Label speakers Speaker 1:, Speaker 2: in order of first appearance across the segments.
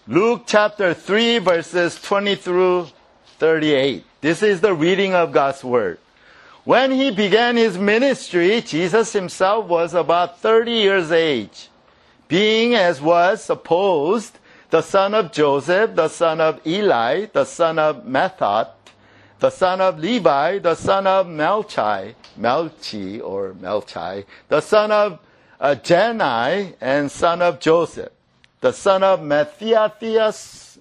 Speaker 1: Luke chapter 3 verses 20 through 38. This is the reading of God's Word. When he began his ministry, Jesus himself was about 30 years age, being as was supposed the son of Joseph, the son of Eli, the son of Matthat, the son of Levi, the son of Melchi, the son of Jani, and son of Joseph, the son of Mattathias,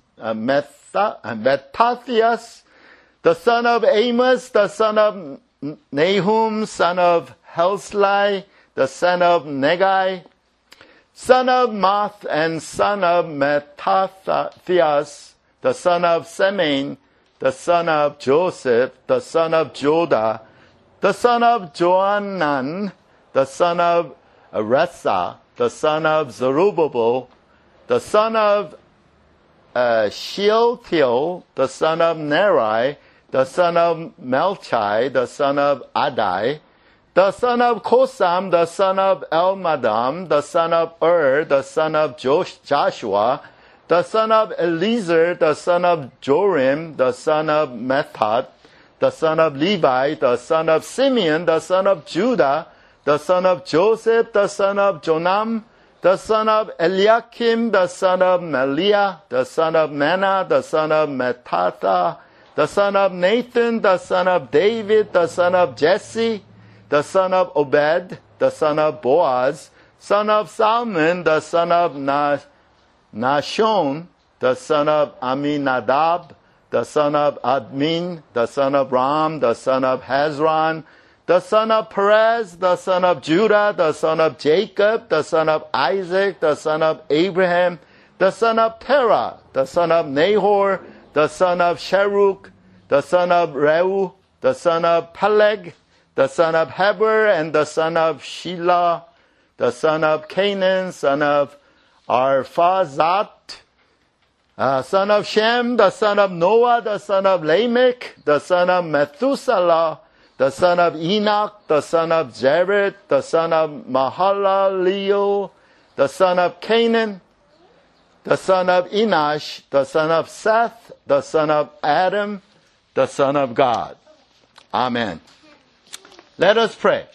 Speaker 1: the son of Amos, the son of Nahum, son of Helsli, the son of Negai, son of Math, and son of Mattathias, the son of Semein, the son of Joseph, the son of Joda, the son of Johanan, the son of Resa, the son of Zerubbabel, the son of Shealtiel, the son of Neri, the son of Melchi, the son of Adai, the son of Kosam, the son of Elmadam, the son of the son of Joshua, the son of Eliezer, the son of Jorim, the son of Matthat, the son of Levi, the son of Simeon, the son of Judah, the son of Joseph, the son of Jonam, the son of Eliakim, the son of Meliah, the son of Menah, the son of Mattatha, the son of Nathan, the son of David, the son of Jesse, the son of Obed, the son of Boaz, son of Salmon, the son of Nashon, the son of Aminadab, the son of Admin, the son of Ram, the son of Hezron, the son of Perez, the son of Judah, the son of Jacob, the son of Isaac, the son of Abraham, the son of Terah, the son of Nahor, the son of Sheruk, the son of Reu, the son of Peleg, the son of Heber, and the son of Shelah, the son of Canaan, son of Arphazat, son of Shem, the son of Noah, the son of Lamech, the son of Methuselah, the son of Enoch, the son of Jared, the son of Mahalaleel, the son of Canaan, the son of Enosh, the son of Seth, the son of Adam, the son of God. Amen. Let us pray.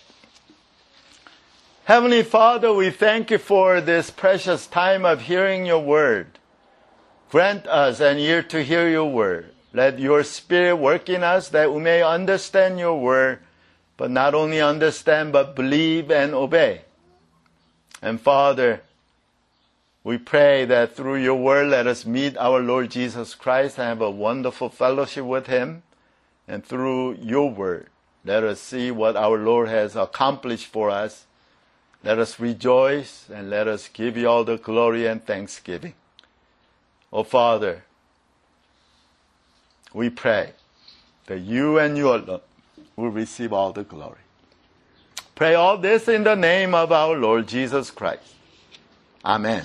Speaker 1: Heavenly Father, we thank you for this precious time of hearing your word. Grant us an ear to hear your word. Let your Spirit work in us that we may understand your word, but not only understand, but believe and obey. And Father, we pray that through your word, let us meet our Lord Jesus Christ and have a wonderful fellowship with him. And through your word, let us see what our Lord has accomplished for us. Let us rejoice and let us give you all the glory and thanksgiving. Oh Father, we pray that you and you alone will receive all the glory. Pray all this in the name of our Lord Jesus Christ. Amen.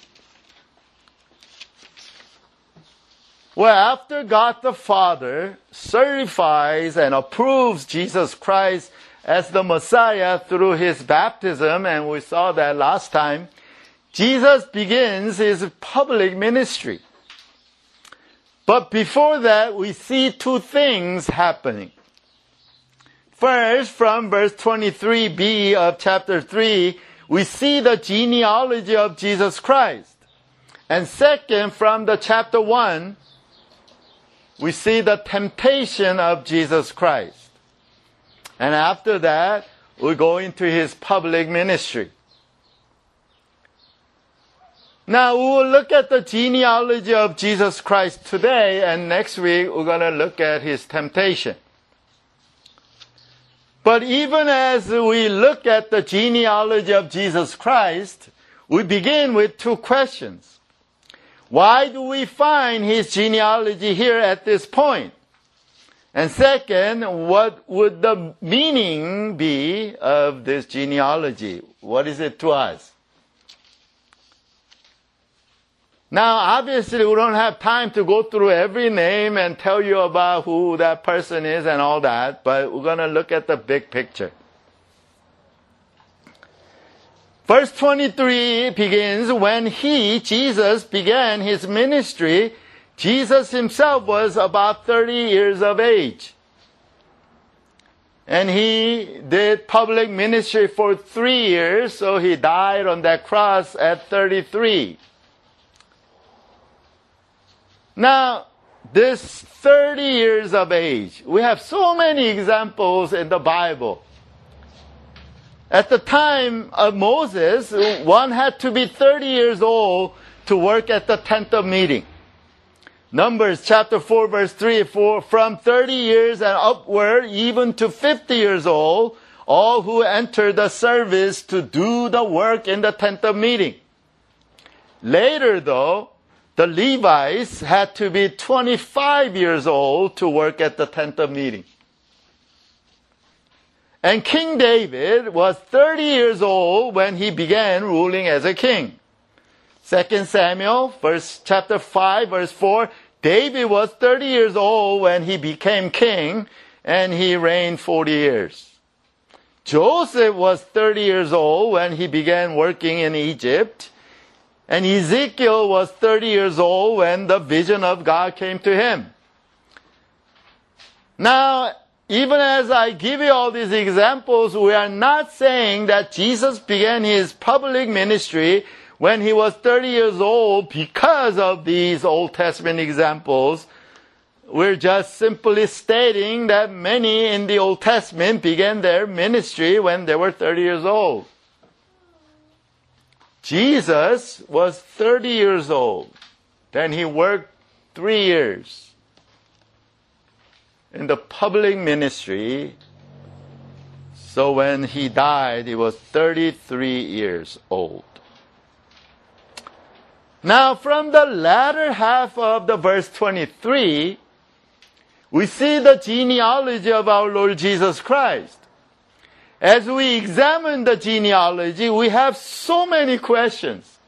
Speaker 1: Well, after God the Father certifies and approves Jesus Christ as the Messiah through his baptism, and we saw that last time, Jesus begins his public ministry. But before that, we see two things happening. First, from verse 23b of chapter 3, we see the genealogy of Jesus Christ. And second, from the chapter 1, we see the temptation of Jesus Christ. And after that, we go into his public ministry. Now, we will look at the genealogy of Jesus Christ today, and next week we're going to look at his temptation. But even as we look at the genealogy of Jesus Christ, we begin with two questions. Why do we find his genealogy here at this point? And second, what would the meaning be of this genealogy? What is it to us? Now, obviously, we don't have time to go through every name and tell you about who that person is and all that, but we're going to look at the big picture. Verse 23 begins, when Jesus, began his ministry, Jesus himself was about 30 years of age. And he did public ministry for 3 years, so he died on that cross at 33. Now, this 30 years of age, we have so many examples in the Bible. At the time of Moses, one had to be 30 years old to work at the tent of meeting. Numbers chapter 4 verse 3, from 30 years and upward, even to 50 years old, all who enter the service to do the work in the tent of meeting. Later though, the Levites had to be 25 years old to work at the tent of meeting. And King David was 30 years old when he began ruling as a king. 2 Samuel, chapter 5, verse 4, David was 30 years old when he became king, and he reigned 40 years. Joseph was 30 years old when he began working in Egypt, and Ezekiel was 30 years old when the vision of God came to him. Now, even as I give you all these examples, we are not saying that Jesus began his public ministry when he was 30 years old because of these Old Testament examples. We're just simply stating that many in the Old Testament began their ministry when they were 30 years old. Jesus was 30 years old. Then he worked 3 years in the public ministry. So when he died, he was 33 years old. Now, from the latter half of the verse 23, we see the genealogy of our Lord Jesus Christ. As we examine the genealogy, we have so many questions.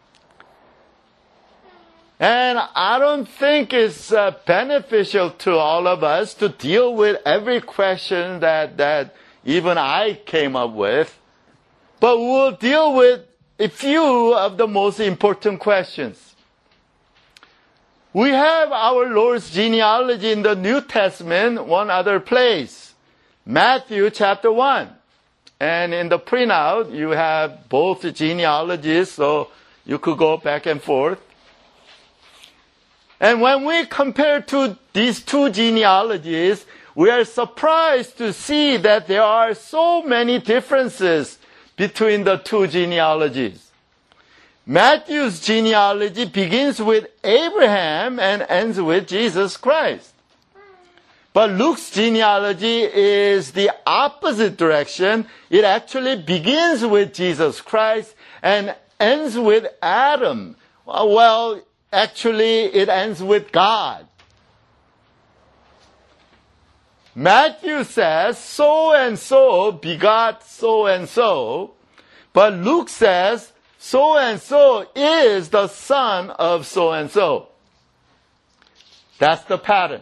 Speaker 1: And I don't think it's beneficial to all of us to deal with every question that even I came up with. But we'll deal with a few of the most important questions. We have our Lord's genealogy in the New Testament, one other place. Matthew chapter 1. And in the printout, you have both genealogies, so you could go back and forth. And when we compare to these two genealogies, we are surprised to see that there are so many differences between the two genealogies. Matthew's genealogy begins with Abraham and ends with Jesus Christ. But Luke's genealogy is the opposite direction. It actually begins with Jesus Christ and ends with Adam. Well, actually, it ends with God. Matthew says, so-and-so begot so-and-so, but Luke says, so-and-so is the son of so-and-so. That's the pattern.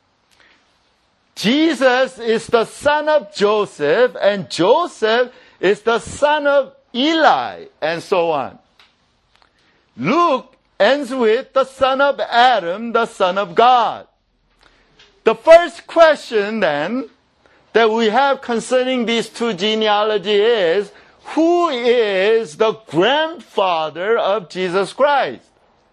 Speaker 1: Jesus is the son of Joseph, and Joseph is the son of Eli, and so on. Luke ends with the son of Adam, the son of God. The first question then that we have concerning these two genealogies is, who is the grandfather of Jesus Christ?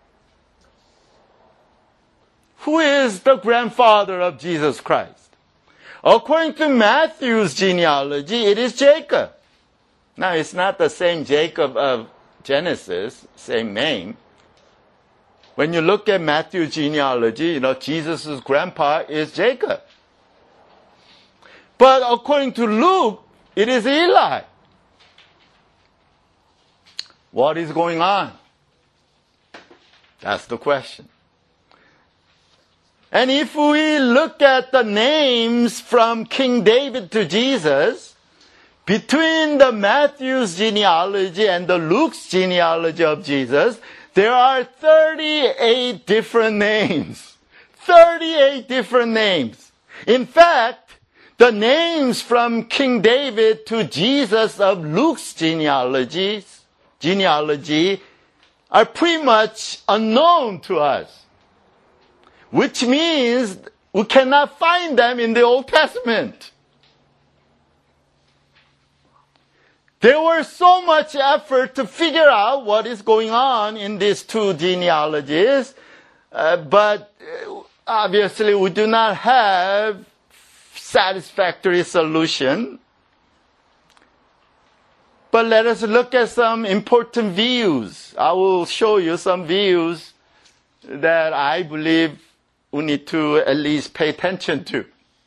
Speaker 1: Who is the grandfather of Jesus Christ? According to Matthew's genealogy, it is Jacob. Now, it's not the same Jacob of Genesis, same name. When you look at Matthew's genealogy, Jesus' grandpa is Jacob. But according to Luke, it is Eli. What is going on? That's the question. And if we look at the names from King David to Jesus, between the Matthew's genealogy and the Luke's genealogy of Jesus, there are 38 different names. 38 different names. In fact, the names from King David to Jesus of Luke's genealogies genealogy are pretty much unknown to us, which means we cannot find them in the Old Testament. There was so much effort to figure out what is going on in these two genealogies, but obviously we do not have satisfactory solution. But let us look at some important views. I will show you some views that I believe we need to at least pay attention to.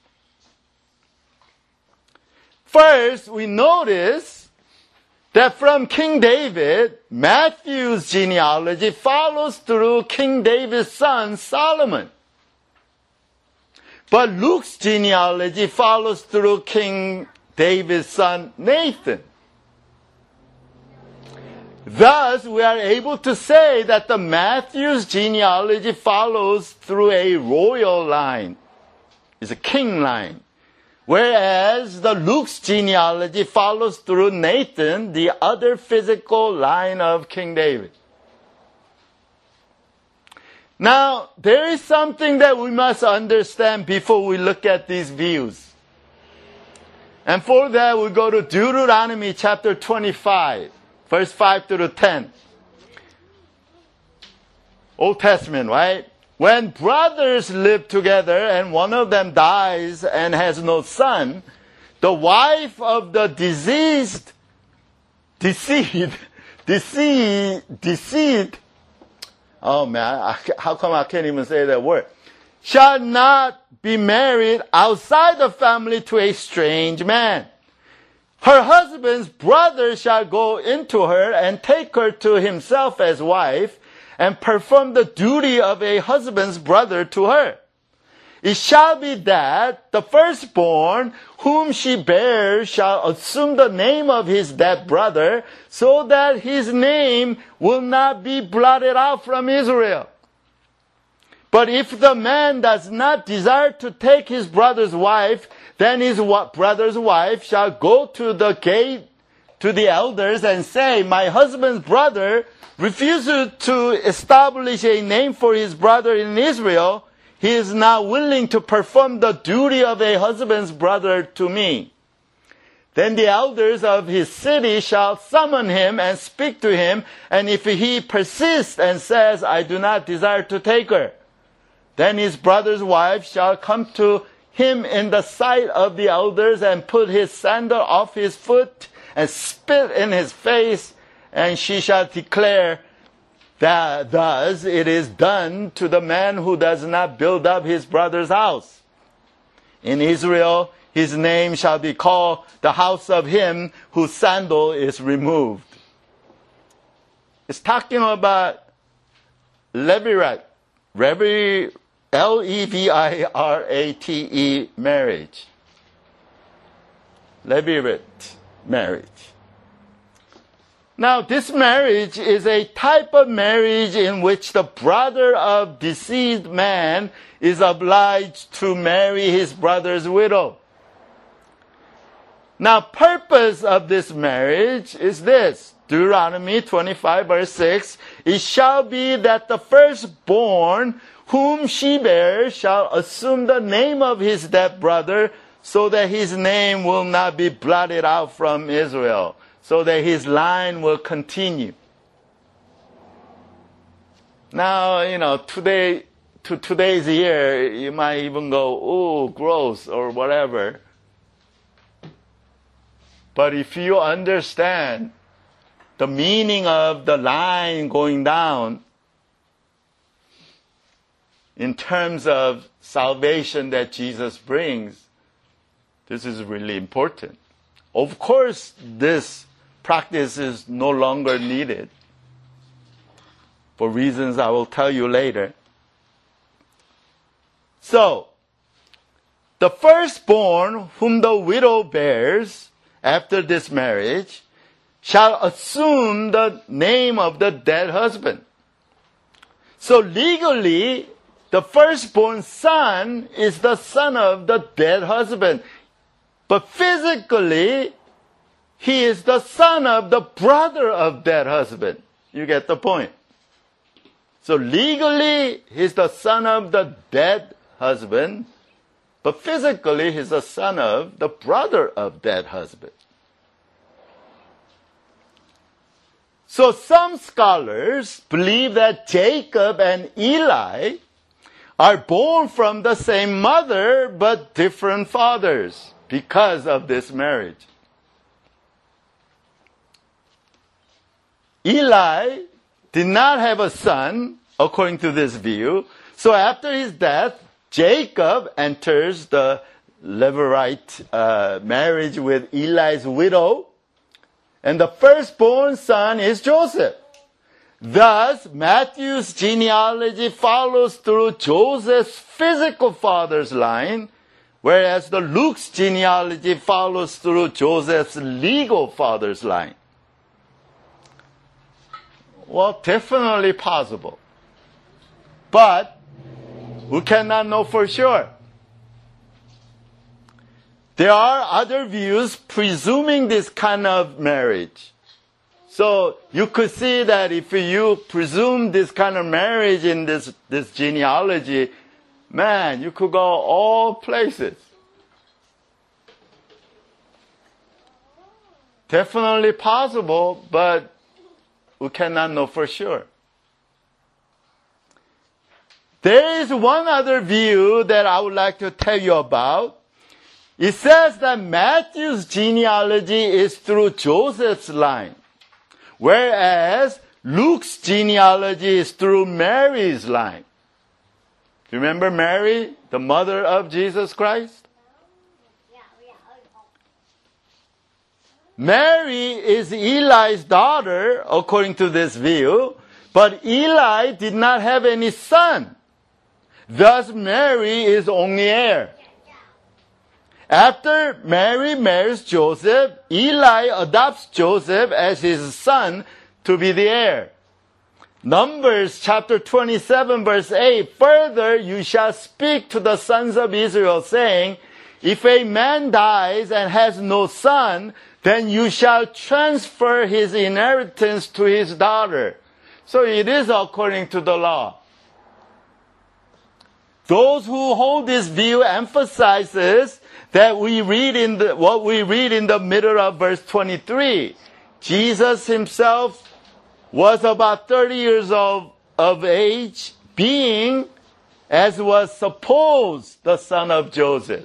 Speaker 1: First, we notice that from King David, Matthew's genealogy follows through King David's son Solomon. But Luke's genealogy follows through King David's son Nathan. Thus, we are able to say that the Matthew's genealogy follows through a royal line. It's a king line. Whereas the Luke's genealogy follows through Nathan, the other physical line of King David. Now, there is something that we must understand before we look at these views. And for that, we go to Deuteronomy chapter 25. Verse 5 through 10. Old Testament, right? When brothers live together and one of them dies and has no son, the wife of the deceased, oh man, how come I can't even say that word? Shall not be married outside the family to a strange man. Her husband's brother shall go into her and take her to himself as wife and perform the duty of a husband's brother to her. It shall be that the firstborn whom she bears shall assume the name of his dead brother, so that his name will not be blotted out from Israel. But if the man does not desire to take his brother's wife, then his brother's wife shall go to the gate to the elders and say, my husband's brother refuses to establish a name for his brother in Israel. He is not willing to perform the duty of a husband's brother to me. Then the elders of his city shall summon him and speak to him, and if he persists and says, I do not desire to take her, then his brother's wife shall come to him in the sight of the elders and put his sandal off his foot and spit in his face, and she shall declare that thus it is done to the man who does not build up his brother's house. In Israel, his name shall be called the house of him whose sandal is removed. It's talking about Levirate, Levirate marriage. Levirate marriage. Now, this marriage is a type of marriage in which the brother of deceased man is obliged to marry his brother's widow. Now, purpose of this marriage is this. Deuteronomy 25 verse 6. It shall be that the firstborn whom she bears shall assume the name of his dead brother, so that his name will not be blotted out from Israel, so that his line will continue. Now, today's year, you might even go, oh, gross, or whatever. But if you understand the meaning of the line going down in terms of salvation that Jesus brings, this is really important. Of course, this practice is no longer needed for reasons I will tell you later. So, the firstborn whom the widow bears after this marriage shall assume the name of the dead husband. So legally, the firstborn son is the son of the dead husband. But physically, he is the son of the brother of that husband. You get the point. So legally, he's the son of the dead husband, but physically, he's the son of the brother of that husband. So some scholars believe that Jacob and Eli are born from the same mother, but different fathers because of this marriage. Eli did not have a son, according to this view. So after his death, Jacob enters the Levirate marriage with Eli's widow, and the firstborn son is Joseph. Thus, Matthew's genealogy follows through Joseph's physical father's line, whereas the Luke's genealogy follows through Joseph's legal father's line. Well, definitely possible. But we cannot know for sure. There are other views presuming this kind of marriage. So you could see that if you presume this kind of marriage in this genealogy, man, you could go all places. Definitely possible, but we cannot know for sure. There is one other view that I would like to tell you about. It says that Matthew's genealogy is through Joseph's line, whereas Luke's genealogy is through Mary's line. Do you remember Mary, the mother of Jesus Christ? Mary is Eli's daughter, according to this view, but Eli did not have any son. Thus, Mary is only heir. After Mary marries Joseph, Eli adopts Joseph as his son to be the heir. Numbers chapter 27 verse 8, further you shall speak to the sons of Israel, saying, if a man dies and has no son, then you shall transfer his inheritance to his daughter. So it is according to the law. Those who hold this view emphasizes that what we read in the middle of verse 23. Jesus himself was about 30 years of age, being, as was supposed, the son of Joseph.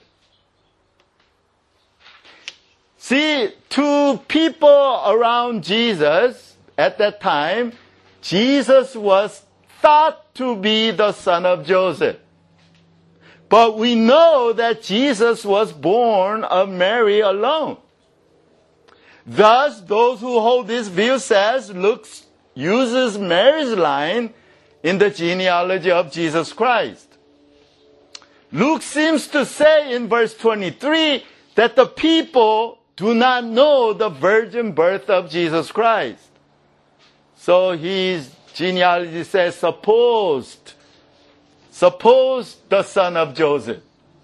Speaker 1: See, to people around Jesus at that time, Jesus was thought to be the son of Joseph. But we know that Jesus was born of Mary alone. Thus, those who hold this view says Luke uses Mary's line in the genealogy of Jesus Christ. Luke seems to say in verse 23 that the people do not know the virgin birth of Jesus Christ. So his genealogy says supposed the son of Joseph.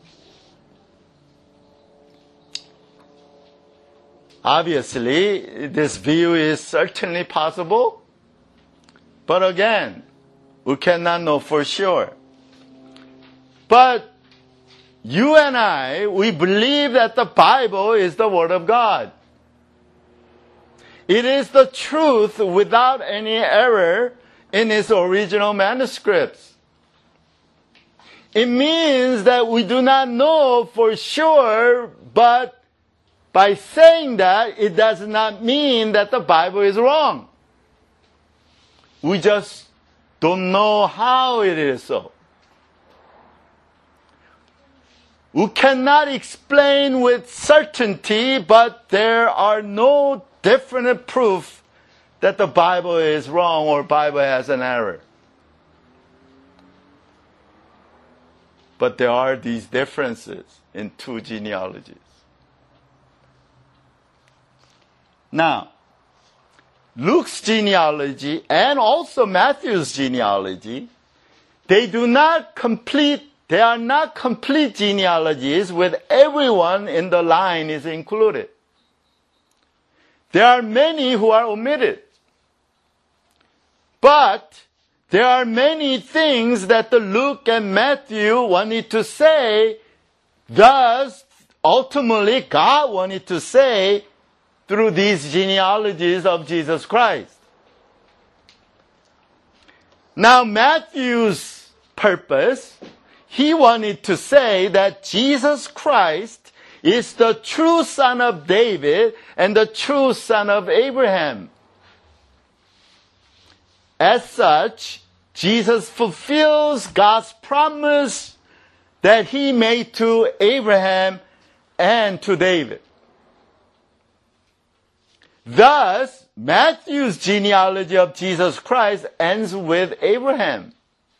Speaker 1: Obviously, this view is certainly possible, but again, we cannot know for sure. But you and I, we believe that the Bible is the Word of God. It is the truth without any error in its original manuscripts. It means that we do not know for sure, but by saying that, it does not mean that the Bible is wrong. We just don't know how it is so. We cannot explain with certainty, but there are no definite proof that the Bible is wrong or Bible has an error. But there are these differences in two genealogies. Now, Luke's genealogy and also Matthew's genealogy, they are not complete genealogies with everyone in the line is included. there are many who are omitted. But there are many things that the Luke and Matthew wanted to say, thus ultimately God wanted to say through these genealogies of Jesus Christ. Now Matthew's purpose, he wanted to say that Jesus Christ is the true son of David and the true son of Abraham. As such, Jesus fulfills God's promise that he made to Abraham and to David. Thus, Matthew's genealogy of Jesus Christ ends with Abraham.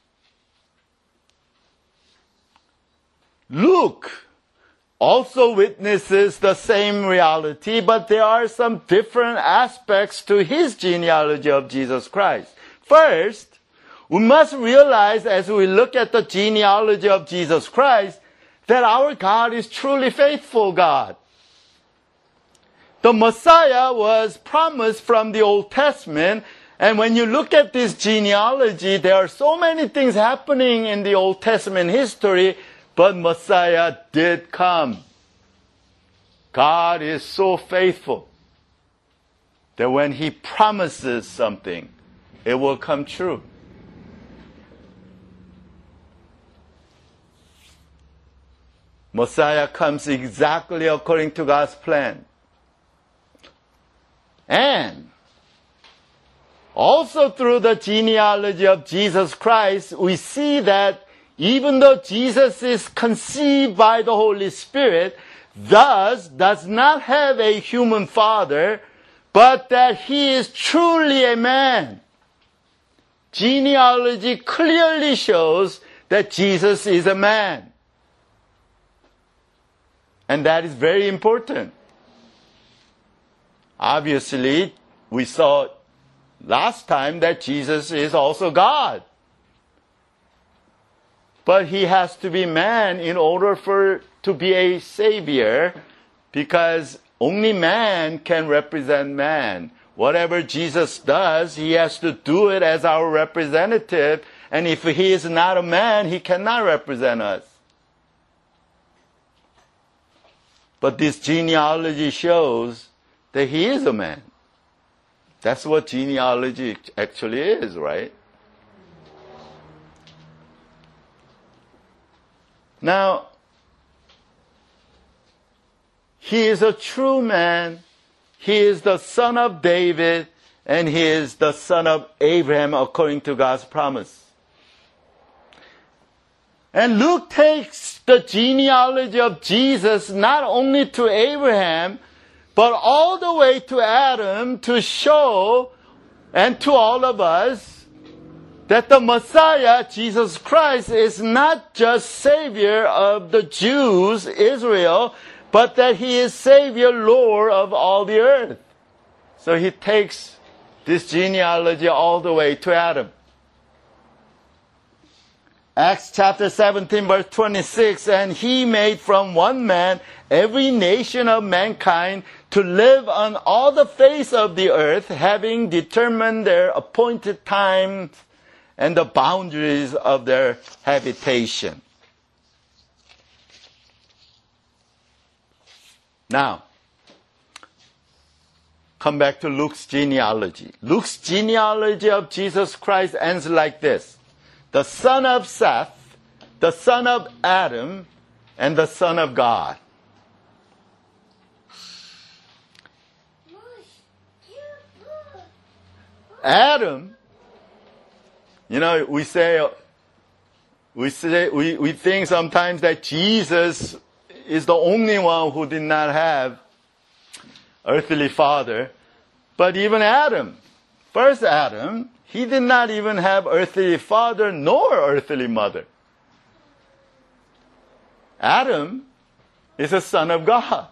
Speaker 1: Luke also witnesses the same reality, but there are some different aspects to his genealogy of Jesus Christ. First, we must realize as we look at the genealogy of Jesus Christ that our God is truly faithful God. The Messiah was promised from the Old Testament, and when you look at this genealogy, there are so many things happening in the Old Testament history, but Messiah did come. God is so faithful that when He promises something, it will come true. Messiah comes exactly according to God's plan. And also through the genealogy of Jesus Christ, we see that even though Jesus is conceived by the Holy Spirit, thus does not have a human father, but that He is truly a man. Genealogy clearly shows that Jesus is a man. And that is very important. Obviously, we saw last time that Jesus is also God. But He has to be man in order to be a savior, because only man can represent man. Whatever Jesus does, He has to do it as our representative. And if He is not a man, He cannot represent us. But this genealogy shows that He is a man. That's what genealogy actually is, right? Now, He is a true man. He is the son of David, and He is the son of Abraham according to God's promise. And Luke takes the genealogy of Jesus not only to Abraham, but all the way to Adam to show, and to all of us, that the Messiah, Jesus Christ, is not just Savior of the Jews, Israel, but that He is Savior, Lord of all the earth. So He takes this genealogy all the way to Adam. Acts chapter 17 verse 26, and He made from one man every nation of mankind to live on all the face of the earth, having determined their appointed times and the boundaries of their habitation. Now, come back to Luke's genealogy. Luke's genealogy of Jesus Christ ends like this: the son of Seth, the son of Adam, and the son of God. Adam, we think sometimes that Jesus is the only one who did not have earthly father. But even Adam, first Adam, he did not even have earthly father nor earthly mother. Adam is a son of God.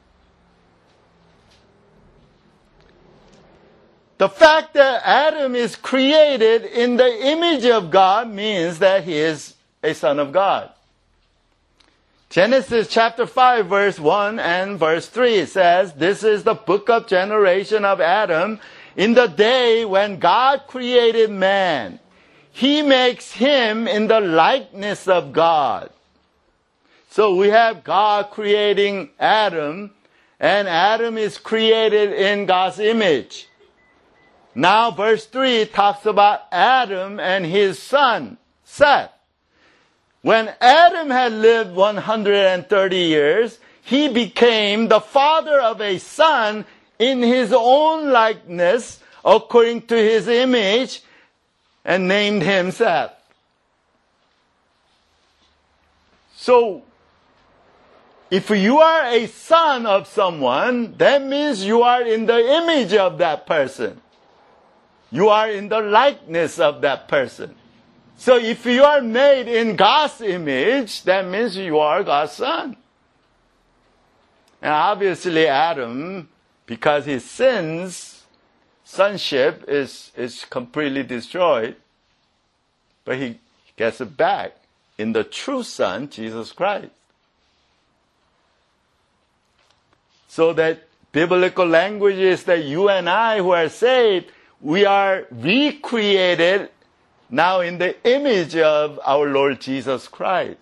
Speaker 1: The fact that Adam is created in the image of God means that he is a son of God. Genesis chapter 5 verse 1 and verse 3 says, this is the book of generation of Adam. In the day when God created man, He makes him in the likeness of God. So we have God creating Adam, and Adam is created in God's image. Now verse 3 talks about Adam and his son, Seth. When Adam had lived 130 years, he became the father of a son in his own likeness, according to his image, and named him Seth. So, if you are a son of someone, that means you are in the image of that person. You are in the likeness of that person. So if you are made in God's image, that means you are God's son. And obviously Adam, because his sonship is completely destroyed, but he gets it back in the true Son, Jesus Christ. So that biblical language is that you and I who are saved, we are recreated now in the image of our Lord Jesus Christ.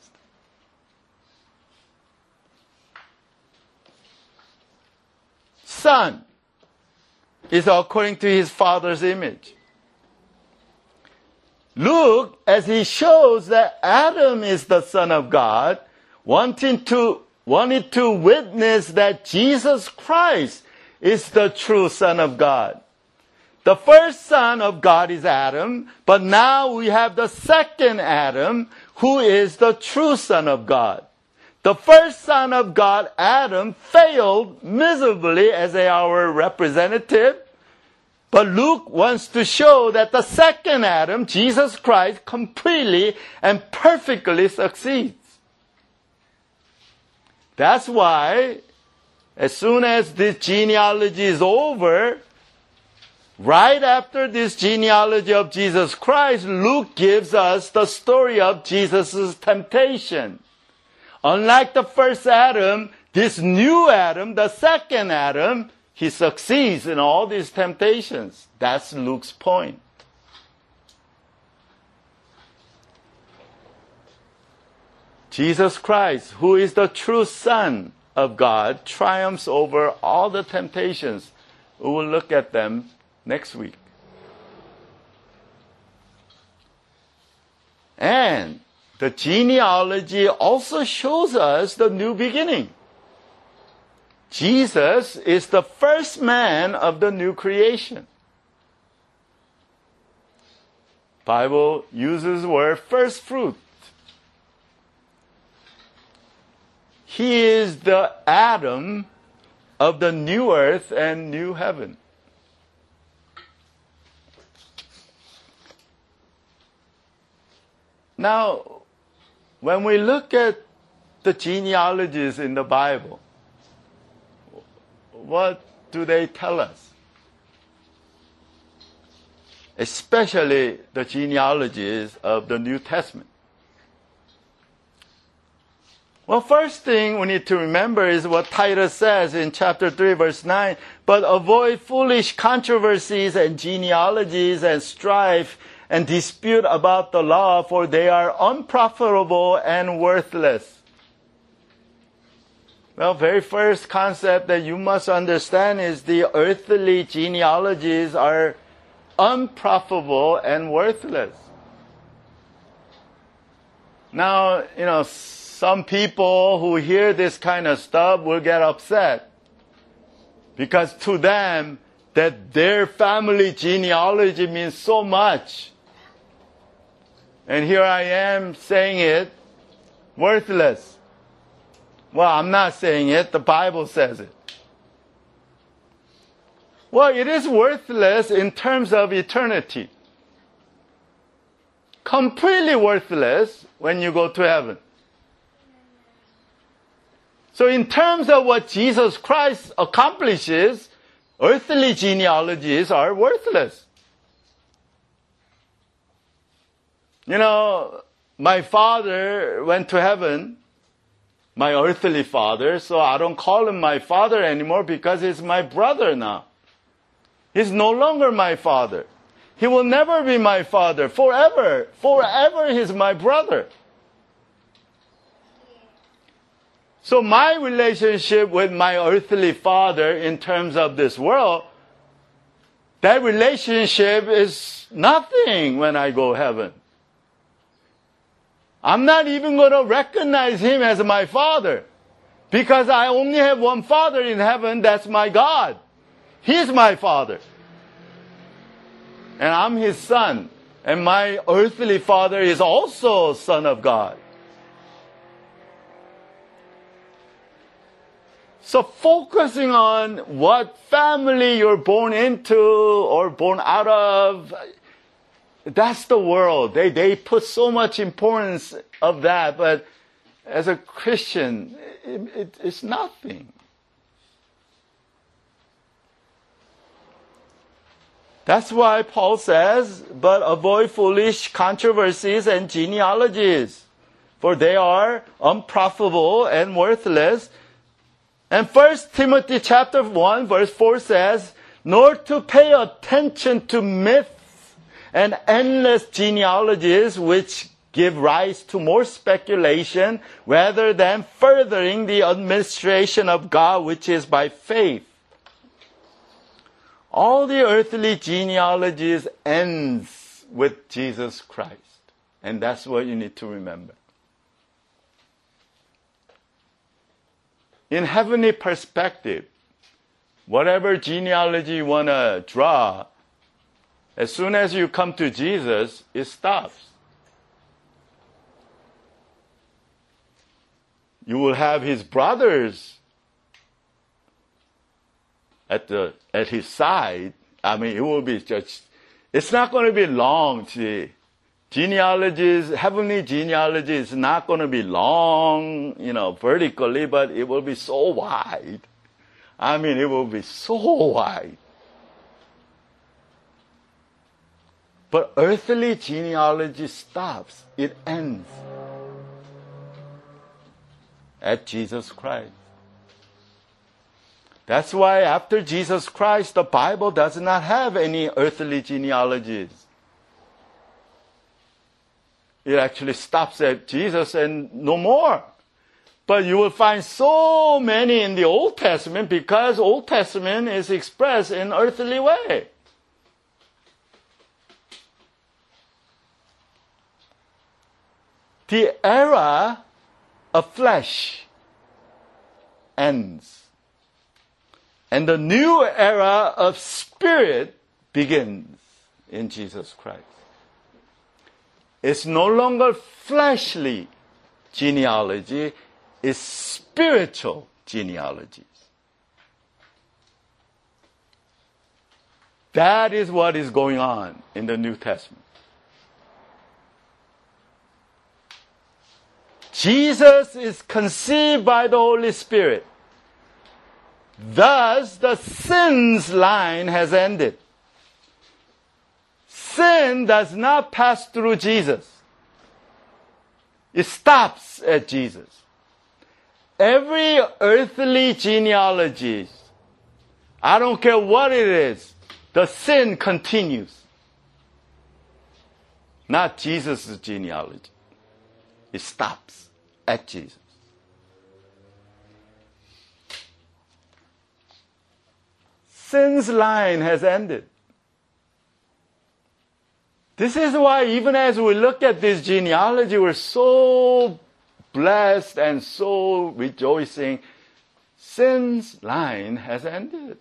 Speaker 1: Son is according to his father's image. Luke, as he shows that Adam is the Son of God, wanted to witness that Jesus Christ is the true Son of God. The first Son of God is Adam, but now we have the second Adam, who is the true Son of God. The first Son of God, Adam, failed miserably as our representative, but Luke wants to show that the second Adam, Jesus Christ, completely and perfectly succeeds. That's why, as soon as this genealogy is over, right after this genealogy of Jesus Christ, Luke gives us the story of Jesus' temptation. Unlike the first Adam, this new Adam, the second Adam, he succeeds in all these temptations. That's Luke's point. Jesus Christ, who is the true Son of God, triumphs over all the temptations. We will look at them next week. And the genealogy also shows us the new beginning. Jesus is the first man of the new creation. Bible uses the word first fruit. He is the Adam of the new earth and new heaven. Now, when we look at the genealogies in the Bible, what do they tell us? Especially the genealogies of the New Testament. Well, first thing we need to remember is what Titus says in chapter 3, verse 9. But avoid foolish controversies and genealogies and strife and dispute about the law, for they are unprofitable and worthless. Well, very first concept that you must understand is the earthly genealogies are unprofitable and worthless. Now, some people who hear this kind of stuff will get upset because to them that their family genealogy means so much. And here I am saying it, worthless. Well, I'm not saying it, the Bible says it. Well, it is worthless in terms of eternity. Completely worthless when you go to heaven. So in terms of what Jesus Christ accomplishes, earthly genealogies are worthless. My father went to heaven. my earthly father, so I don't call him my father anymore because he's my brother now. He's no longer my father. He will never be my father. Forever. Forever he's my brother. So my relationship with my earthly father in terms of this world, that relationship is nothing when I go heaven. I'm not even going to recognize him as my father because I only have one father in heaven, that's my God. He's my father. And I'm his son. And my earthly father is also son of God. So focusing on what family you're born into or born out of, that's the world. They put so much importance of that, but as a Christian, it's nothing. That's why Paul says, but avoid foolish controversies and genealogies, for they are unprofitable and worthless. And 1 Timothy chapter 1 verse 4 says, nor to pay attention to myths and endless genealogies which give rise to more speculation rather than furthering the administration of God which is by faith. All the earthly genealogies ends with Jesus Christ. And that's what you need to remember. In heavenly perspective, whatever genealogy you want to draw, as soon as you come to Jesus, it stops. You will have his brothers at his side. I mean, it will be just, it's not going to be long. Genealogies, heavenly genealogy is not going to be long, vertically, but it will be so wide. I mean, it will be so wide. But earthly genealogy stops. It ends at Jesus Christ. That's why after Jesus Christ, the Bible does not have any earthly genealogies. It actually stops at Jesus and no more. But you will find so many in the Old Testament because Old Testament is expressed in earthly way. The era of flesh ends. And the new era of spirit begins in Jesus Christ. It's no longer fleshly genealogy, it's spiritual genealogies. That is what is going on in the New Testament. Jesus is conceived by the Holy Spirit. Thus, the sin's line has ended. Sin does not pass through Jesus. It stops at Jesus. Every earthly genealogy, I don't care what it is, the sin continues. Not Jesus' genealogy. It stops at Jesus. Sin's line has ended. This is why even as we look at this genealogy, we're so blessed and so rejoicing. Sin's line has ended.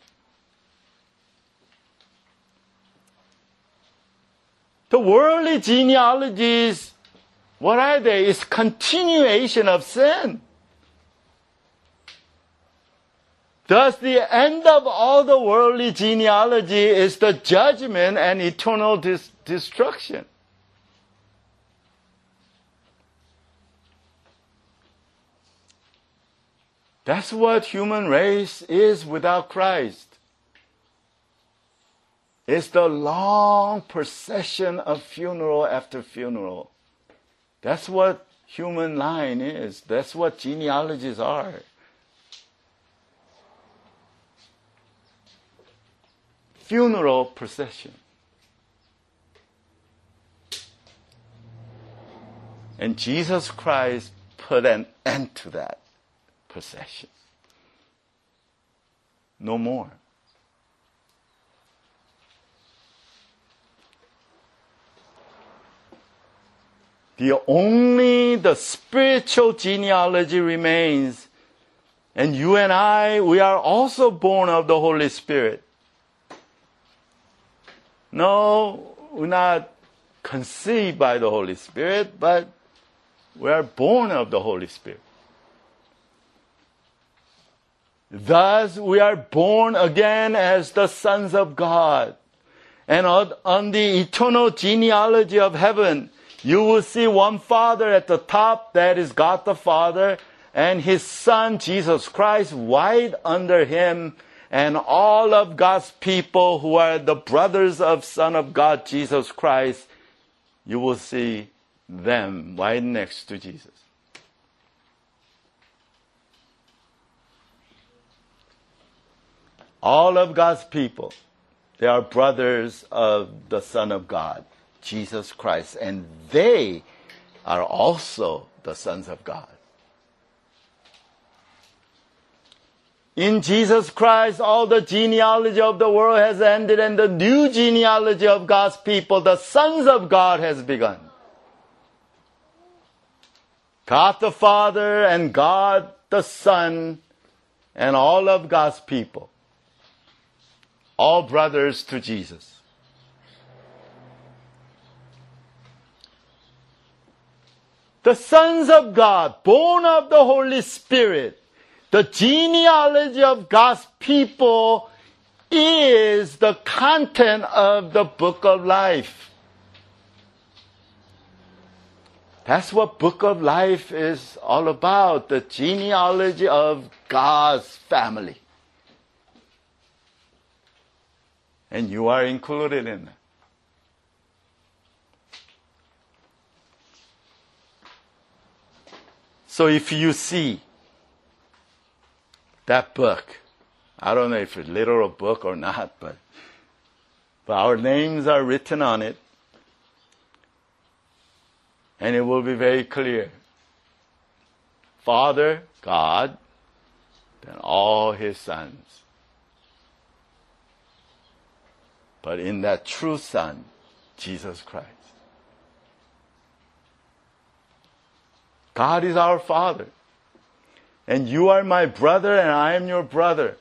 Speaker 1: The worldly genealogies, what are they? It's continuation of sin. Thus, the end of all the worldly genealogy is the judgment and eternal destruction. That's what human race is without Christ. It's the long procession of funeral after funeral. That's what human line is. That's what genealogies are. Funeral procession. And Jesus Christ put an end to that procession. No more. The spiritual genealogy remains. And you and I, we are also born of the Holy Spirit. No, we're not conceived by the Holy Spirit, but we are born of the Holy Spirit. Thus, we are born again as the sons of God. And on the eternal genealogy of heaven, you will see one Father at the top, that is God the Father, and His Son, Jesus Christ, right under Him, and all of God's people who are the brothers of Son of God, Jesus Christ, you will see them right next to Jesus. All of God's people, they are brothers of the Son of God, Jesus Christ, and they are also the sons of God. In Jesus Christ, all the genealogy of the world has ended, and the new genealogy of God's people, the sons of God, has begun. God the Father and God the Son and all of God's people, all brothers to Jesus. The sons of God, born of the Holy Spirit, the genealogy of God's people is the content of the book of life. That's what book of life is all about, the genealogy of God's family. And you are included in it. So if you see that book, I don't know if it's a literal book or not, but our names are written on it, and it will be very clear. Father, God, then all His sons. But in that true Son, Jesus Christ. God is our Father. And you are my brother, and I am your brother.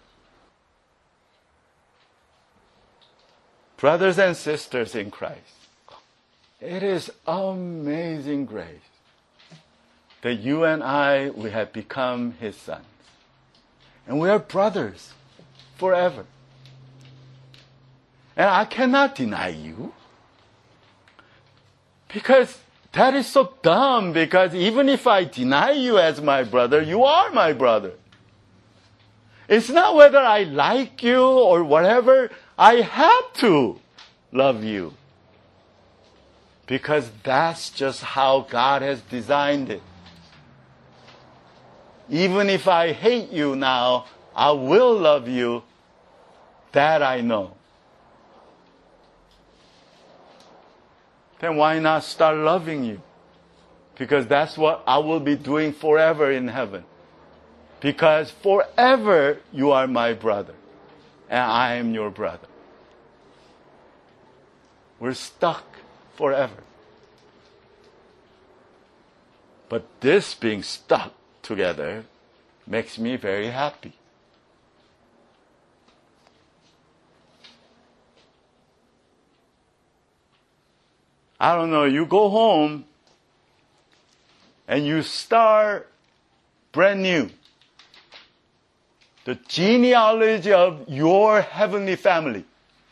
Speaker 1: Brothers and sisters in Christ, it is amazing grace that you and I, we have become His sons. And we are brothers forever. And I cannot deny you. Because that is so dumb, because even if I deny you as my brother, you are my brother. It's not whether I like you or whatever. I have to love you. Because that's just how God has designed it. Even if I hate you now, I will love you. That I know. Then why not start loving you? Because that's what I will be doing forever in heaven. Because forever you are my brother, and I am your brother. We're stuck forever. But this being stuck together makes me very happy. I don't know, you go home and you start brand new. The genealogy of your heavenly family.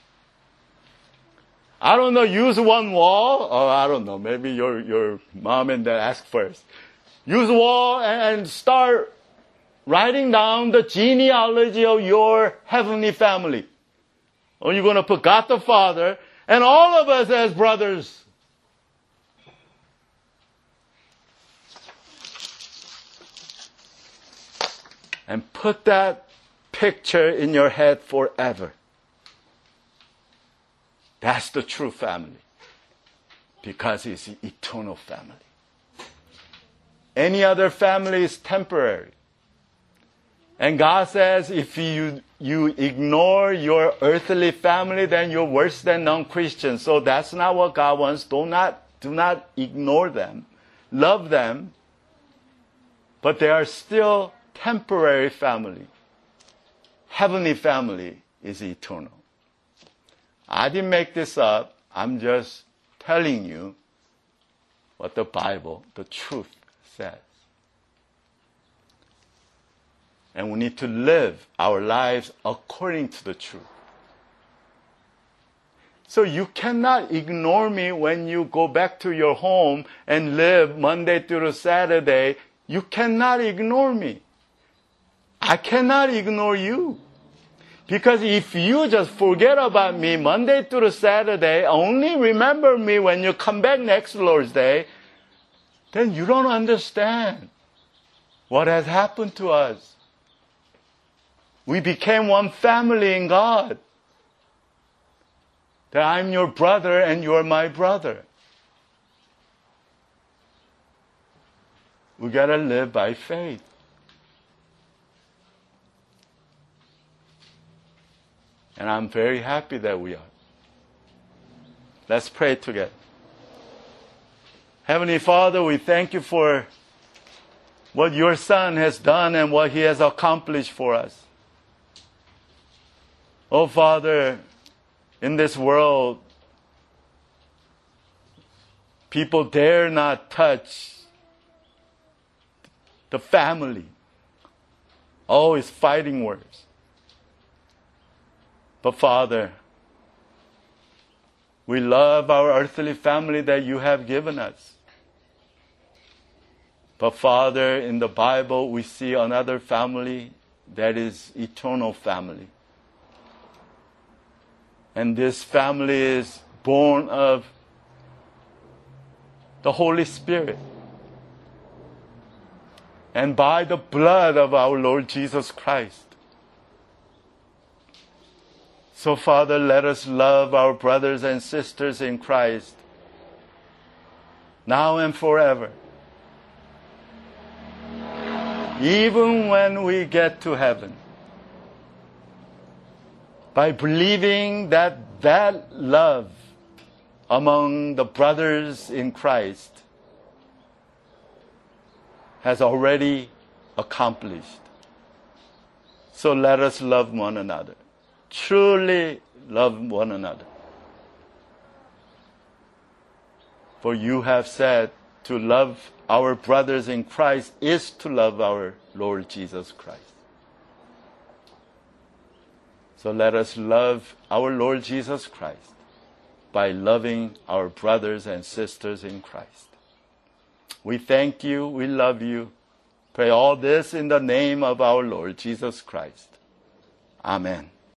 Speaker 1: I don't know, use one wall, or I don't know, maybe your mom and dad ask first. Use a wall and start writing down the genealogy of your heavenly family. Or you're going to put God the Father and all of us as brothers. And put that picture in your head forever. That's the true family. Because it's an eternal family. Any other family is temporary. And God says if you ignore your earthly family, then you're worse than non-Christians. So that's not what God wants. Do not ignore them. Love them. But they are still temporary family. Heavenly family is eternal. I didn't make this up. I'm just telling you what the Bible, the truth, says. And we need to live our lives according to the truth. So you cannot ignore me when you go back to your home and live Monday through Saturday. You cannot ignore me. I cannot ignore you. Because if you just forget about me Monday through Saturday, only remember me when you come back next Lord's Day, then you don't understand what has happened to us. We became one family in God. That I'm your brother and you're my brother. We gotta live by faith. And I'm very happy that we are. Let's pray together. Heavenly Father, we thank you for what your Son has done and what he has accomplished for us. Oh, Father, in this world, people dare not touch the family. Always fighting words. But Father, we love our earthly family that you have given us. But Father, in the Bible, we see another family that is eternal family. And this family is born of the Holy Spirit. And by the blood of our Lord Jesus Christ. So Father, let us love our brothers and sisters in Christ, now and forever. Even when we get to heaven. By believing that love among the brothers in Christ has already accomplished. So let us love one another. Truly love one another. For you have said to love our brothers in Christ is to love our Lord Jesus Christ. So let us love our Lord Jesus Christ by loving our brothers and sisters in Christ. We thank you, we love you. Pray all this in the name of our Lord Jesus Christ. Amen.